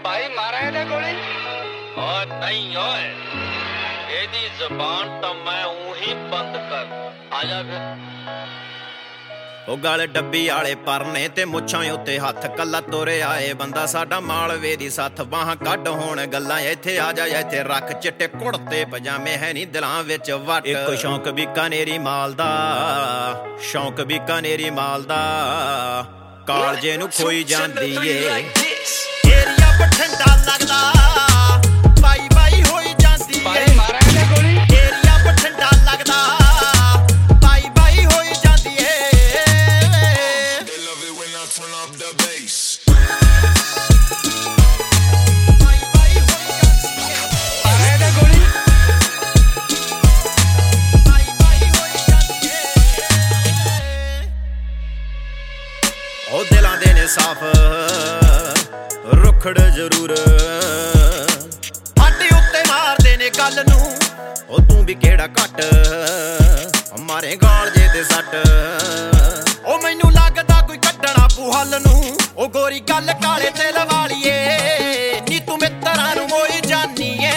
भाई मारा है गोली और नहीं ओए एदी ज़बान तो मैं ऊही बंद कर आजा फिर ਉਹ ਗਲ ਡੱਬੀ ਵਾਲੇ ਪਰਨੇ ਤੇ ਮੁੱਛਾਂ ਉੱਤੇ ਹੱਥ ਕੱਲਾ ਤੋਰੇ ਆਏ ਬੰਦਾ ਸਾਡਾ ਮਾਲਵੇ ਦੀ ਸੱਥ ਬਾਹਾਂ ਕੱਢ ਹੋਣ ਗੱਲਾਂ ਇੱਥੇ ਆ ਜਾ ਇੱਥੇ ਰੱਖ ਚਿੱਟੇ ਕੁੜਤੇ ਪਜਾਮੇ ਹੈ ਨਹੀਂ ਦਿਲਾਂ ਵਿੱਚ ਵੱਟ ਇੱਕ ਸ਼ੌਂਕ ਬੀਕਾਨੇਰੀ ਮਾਲ ਦਾ ਸ਼ੌਂਕ ਬੀਕਾਨੇਰੀ ਮਾਲ ਦਾ ਕਾਲਜੇ ਨੂੰ ਖੋਈ ਜਾਂਦੀ ਏ ਏਰੀਆ ਬਠਿੰਡਾ ਲੱਗਦਾ ਬਾਈ ਬਾਈ ਹੋਈ ਜਾਂਦੀ ਏ भाई मारा है गोली ਏਰੀਆ ਬਠਿੰਡਾ ਲੱਗਦਾ ਬਾਈ ਬਾਈ ਹੋਈ ਜਾਂਦੀ ਏ They love it when I turn up the bass. ਬਾਈ ਬਾਈ ਹੋਈ ਜਾਂਦੀ ਏ मारा है गोली ਬਾਈ ਬਾਈ ਹੋਈ ਜਾਂਦੀ ਏ ਉਹ ਦਿਲਾਂ ਦੇ ਨੇ ਸਾਫ ਰੁਖੜ ਜ਼ਰੂਰ ਸਾਡੇ ਉੱਤੇ ਮਾਰਦੇ ਨੇ ਗੱਲ ਨੂੰ ਉਹ ਤੂੰ ਵੀ ਕਿਹੜਾ ਘੱਟ ਮਾਰੇ ਗਾਲ ਜੇ ਤੇ ਸੱਟ ਉਹ ਮੈਨੂੰ ਲੱਗਦਾ ਕੋਈ ਕੱਢਣਾ ਪੂ ਹੱਲ ਨੂੰ ਉਹ ਗੋਰੀ ਗੱਲ ਕਾਲੇ ਤੇ ਲਵਾਲੀਏ ਨੀ ਤੂੰ ਮਿੱਤਰਾਂ ਨੂੰ ਮੋਈ ਜਾਨੀ ਏ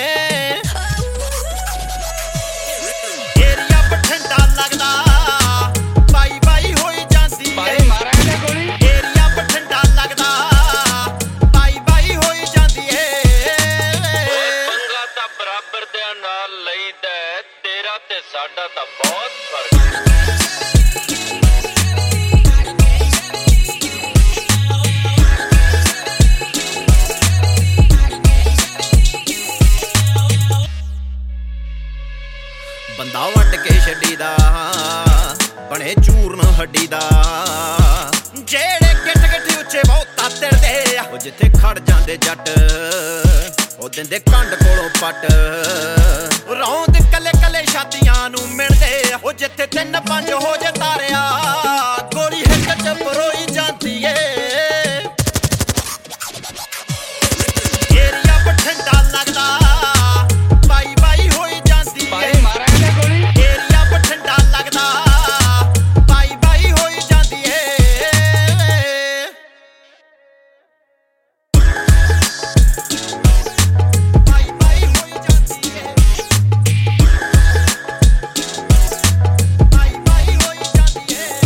ਏਰੀਆ ਬਠਿੰਡਾ ਲੱਗਦਾ ਬਾਈ ਬਾਈ ਹੋਈ ਜਾਂਦੀ ਏ भाई मारा है गोली ਏਰੀਆ ਬਠਿੰਡਾ ਲੱਗਦਾ ਬਾਈ ਬਾਈ ਹੋਈ ਜਾਂਦੀ ਏ ਪੰਗਾ ਤਾਂ ਬਰਾਬਰ ਦੇ ਨਾਲ ਲਈਦਾ ਹੈ, ਤੇਰਾ ਤੇ ਸਾਡਾ ਤਾਂ ਬਹੁਤ ਫਰਕ ਹੈ ਬੰਦਾ ਵੱਟ ਕੇ ਛੱਡੀਦਾ ਬਣੇ ਚੂਰਨ ਹੱਡੀ ਦਾ ਜਿਹੜੇ ਗਿੱਟ ਗਿੱਟ ਉੱਚੇ ਬਹੁਤਾ ਤਿਰਦੇ ਉਹ ਜਿੱਥੇ ਖੜ ਜਾਂਦੇ ਜੱਟ ਉਹ ਦਿੰਦੇ ਕੰਡ ਕੋਲੋਂ ਪੱਟ ਰੌਂਦ ਕੱਲੇ ਕੱਲੇ ਛਾਤੀਆਂ ਨੂੰ ਮਿਲਦੇ ਉਹ ਜਿੱਥੇ 3-5 ਹੋ ਜੇ ਤਾਰਿਆ ਗੋਲੀ ਹਿੱਕ ਚ ਪਰੋਈ ਜਾਂਦੀ ਏ ਏਰੀਆ ਬਠਿੰਡਾ ਲੱਗਦਾ ਬਾਈ ਬਾਈ ਹੋਈ ਜਾਂਦੀ ਏ भाई मारा है गोली ਏਰੀਆ ਬਠਿੰਡਾ ਲੱਗਦਾ ਬਾਈ ਬਾਈ ਹੋਈ ਜਾਂਦੀ ਏ ਬਾਈ ਬਾਈ ਹੋਈ ਜਾਂਦੀ ਏ ਬਾਈ ਬਾਈ ਹੋਈ ਜਾਂਦੀ ਏ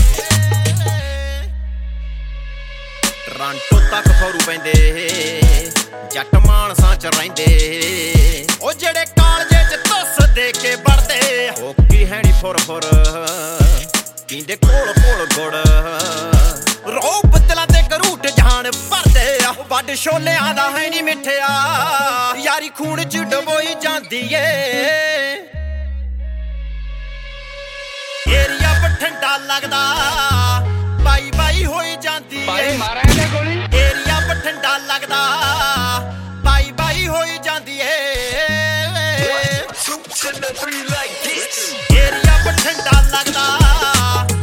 ਟਰਾਂਟੋ ਤੱਕ ਖਰੂ ਪੈਂਦੇ ਜੱਟ ਮਾਨਸਾਂ ਚ ਰਹਿੰਦੇ ਉਹ ਜਿਹੜੇ ਕਾਲਜੇ ਚ ਧੁੱਸ ਦੇ ਕੇ ਵੜਦੇ ਉਹ ਕੀ ਹੈ ਨੀ ਫੁਰ ਫੁਰ ਪੀਂਦੇ ਕੋਲ ਕੋਲ ਗੁੜ ਰੋ ਬੱਦਲਾਂ ਤੇ ਗਰੂਟ ਜਾਨ ਭਰਦੇ ਆ ਵੱਡ ਛੋਲਿਆਂ ਦਾ ਹੈ ਨੀ ਮਿੱਠਿਆ ਯਾਰੀ ਖੂਨ ਚ ਡਬੋਈ ਜਾਂਦੀ ਏ ਏਰੀਆ ਬਠਿੰਡਾ ਲੱਗਦਾ ਬਾਈ ਬਾਈ ਹੋਈ ਜਾਂਦੀ भाई ਏ मारा है गोली ਏਰੀਆ ਬਠਿੰਡਾ ਲੱਗਦਾ ਬਾਈ ਬਾਈ ਹੋਈ ਜਾਂਦੀ ਏ Two to the three like this. Area Bathinda ਲੱਗਦਾ